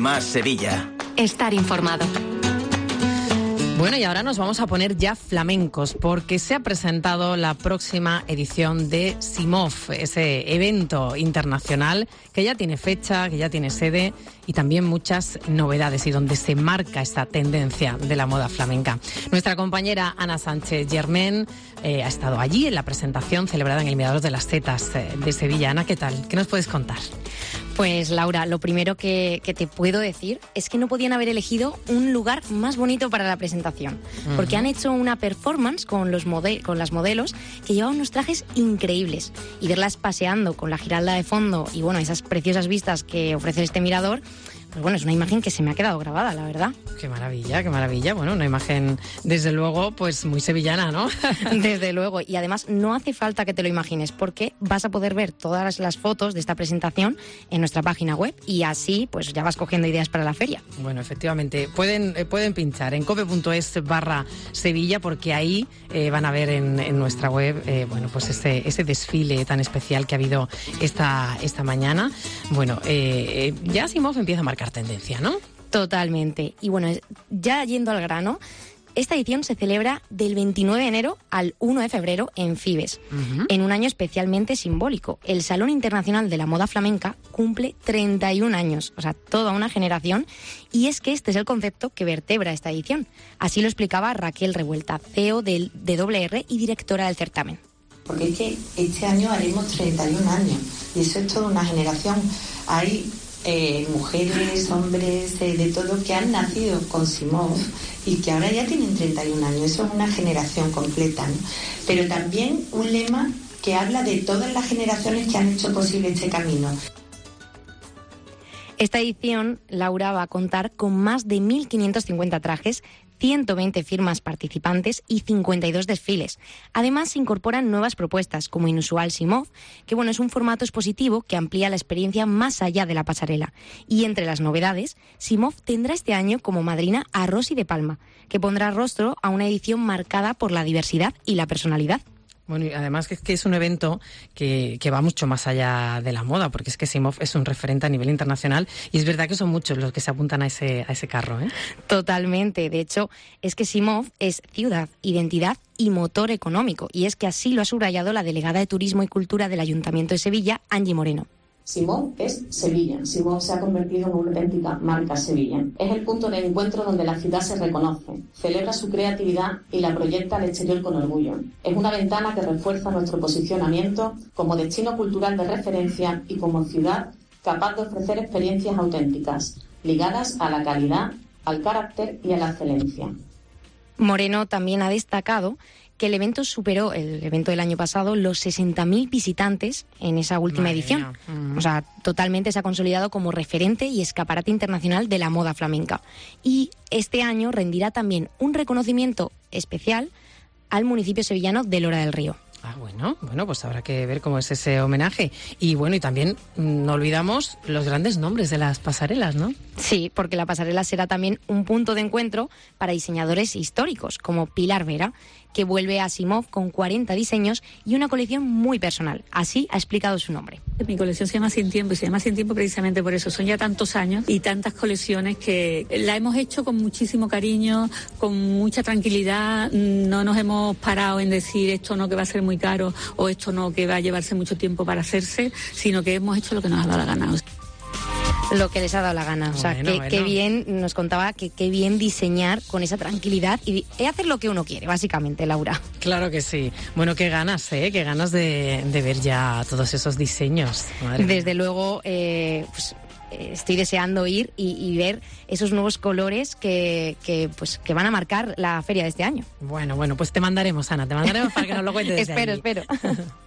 Más Sevilla. Estar informado. Bueno, y ahora nos vamos a poner ya flamencos, porque se ha presentado la próxima edición de SIMOF, ese evento internacional que ya tiene fecha, que ya tiene sede y también muchas novedades, y donde se marca esta tendencia de la moda flamenca. Nuestra compañera Ana Sánchez Germán ha estado allí en la presentación celebrada en el Mirador de las Setas de Sevilla. Ana, ¿qué tal? ¿Qué nos puedes contar? Pues Laura, lo primero que te puedo decir es que no podían haber elegido un lugar más bonito para la presentación, porque han hecho una performance con las modelos que llevaban unos trajes increíbles, y verlas paseando con la Giralda de fondo y bueno, esas preciosas vistas que ofrece este mirador, pues bueno, es una imagen que se me ha quedado grabada, la verdad. Qué maravilla, qué maravilla. Bueno, una imagen, desde luego, pues muy sevillana, ¿no? Desde luego. Y además no hace falta que te lo imagines, porque vas a poder ver todas las fotos de esta presentación en nuestra página web, y así pues ya vas cogiendo ideas para la feria. Bueno, efectivamente, pueden pinchar en cope.es/Sevilla, porque ahí van a ver en nuestra web bueno, pues ese desfile tan especial que ha habido esta mañana. Bueno, ya SIMOF empieza a marcar tendencia, ¿no? Totalmente. Y bueno, ya yendo al grano, esta edición se celebra del 29 de enero al 1 de febrero en Fibes, en un año especialmente simbólico. El Salón Internacional de la Moda Flamenca cumple 31 años, o sea, toda una generación, y es que este es el concepto que vertebra esta edición. Así lo explicaba Raquel Revuelta, CEO de WR y directora del certamen. Porque es que este año haremos 31 años, y eso es toda una generación. Hay mujeres, hombres, de todo, que han nacido con SIMOF y que ahora ya tienen 31 años. Eso es una generación completa, ¿no? Pero también un lema que habla de todas las generaciones que han hecho posible este camino. Esta edición, Laura, va a contar con más de 1.550 trajes, 120 firmas participantes y 52 desfiles. Además, se incorporan nuevas propuestas, como Inusual SIMOF, que bueno, es un formato expositivo que amplía la experiencia más allá de la pasarela. Y entre las novedades, SIMOF tendrá este año como madrina a Rosy de Palma, que pondrá rostro a una edición marcada por la diversidad y la personalidad. Bueno, y además que es un evento que va mucho más allá de la moda, porque es que SIMOF es un referente a nivel internacional, y es verdad que son muchos los que se apuntan a ese carro, ¿eh? Totalmente. De hecho, es que SIMOF es ciudad, identidad y motor económico, y es que así lo ha subrayado la delegada de Turismo y Cultura del Ayuntamiento de Sevilla, Angie Moreno. SIMOF es Sevilla. SIMOF se ha convertido en una auténtica marca Sevilla. Es el punto de encuentro donde la ciudad se reconoce, celebra su creatividad y la proyecta al exterior con orgullo. Es una ventana que refuerza nuestro posicionamiento como destino cultural de referencia y como ciudad capaz de ofrecer experiencias auténticas, ligadas a la calidad, al carácter y a la excelencia. Moreno también ha destacado que el evento superó, el evento del año pasado, los 60.000 visitantes en esa última edición. O sea, totalmente se ha consolidado como referente y escaparate internacional de la moda flamenca. Y este año rendirá también un reconocimiento especial al municipio sevillano de Lora del Río. Ah, bueno, pues habrá que ver cómo es ese homenaje. Y bueno, y también no olvidamos los grandes nombres de las pasarelas, ¿no? Sí, porque la pasarela será también un punto de encuentro para diseñadores históricos, como Pilar Vera, que vuelve a SIMOF con 40 diseños y una colección muy personal. Así ha explicado su nombre. Mi colección se llama Sin Tiempo, y se llama Sin Tiempo precisamente por eso. Son ya tantos años y tantas colecciones que la hemos hecho con muchísimo cariño, con mucha tranquilidad. No nos hemos parado en decir esto no, que va a ser muy caro, o esto no, que va a llevarse mucho tiempo para hacerse, sino que hemos hecho lo que nos ha dado la gana. Lo que les ha dado la gana. O sea, qué bien, nos contaba que qué bien diseñar con esa tranquilidad y hacer lo que uno quiere, básicamente, Laura. Claro que sí. Bueno, qué ganas, qué ganas de ver ya todos esos diseños. Madre mía. Desde luego, pues estoy deseando ir y ver esos nuevos colores que van a marcar la feria de este año. Bueno, pues te mandaremos, Ana, para que nos lo cuentes. Espero.